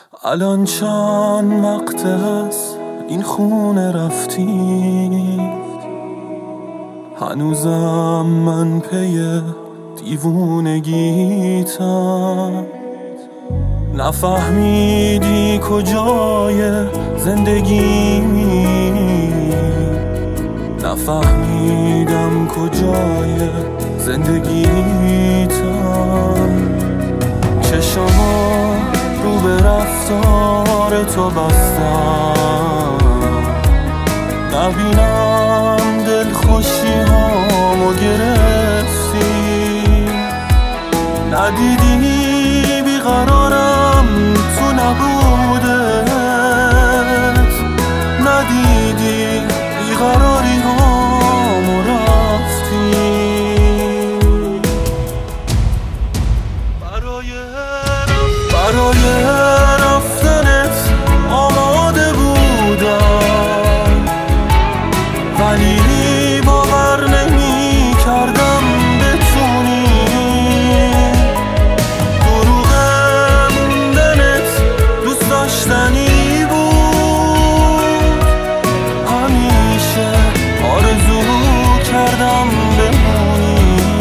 الان چند وقت هست این خونه رفتی، هنوزم من پی دیوونگیتم. نفهمیدی کجای زندگیمی، نفهمیدم کجای زندگیتم. چشما رو به رفتار تو بستم، نبینم دل خوشی هامو گرفتی. ندیدی بیقرارم تو نبودت، ندیدی بیقراری هامو رفتی. برای رفتنت آماده بودم، ولی باور نمی کردم بتونی. دروغ موندنت دوست داشتنی بود، همیشه آرزو کردم بمونی.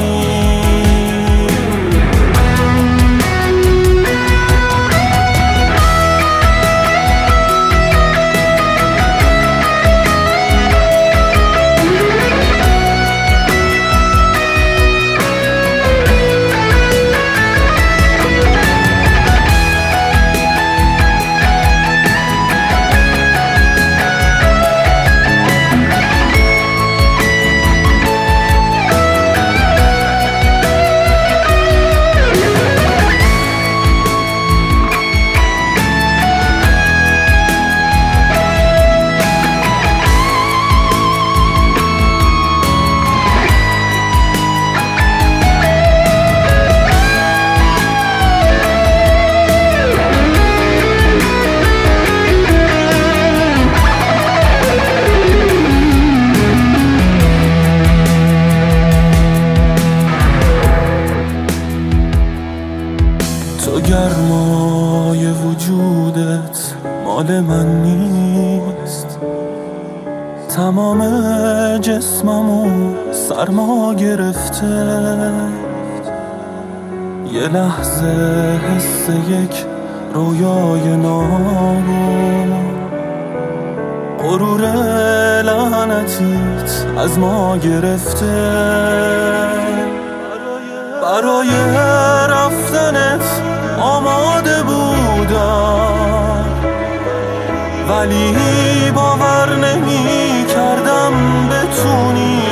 تو گرمای وجودت مال من نیست، تمام جسممو سرما گرفته. یه لحظه حس یک رویای نابود، غرور لعنتیت از ما گرفته. برای رفتنت آماده بودم، ولی باور نمی کردم بتونی.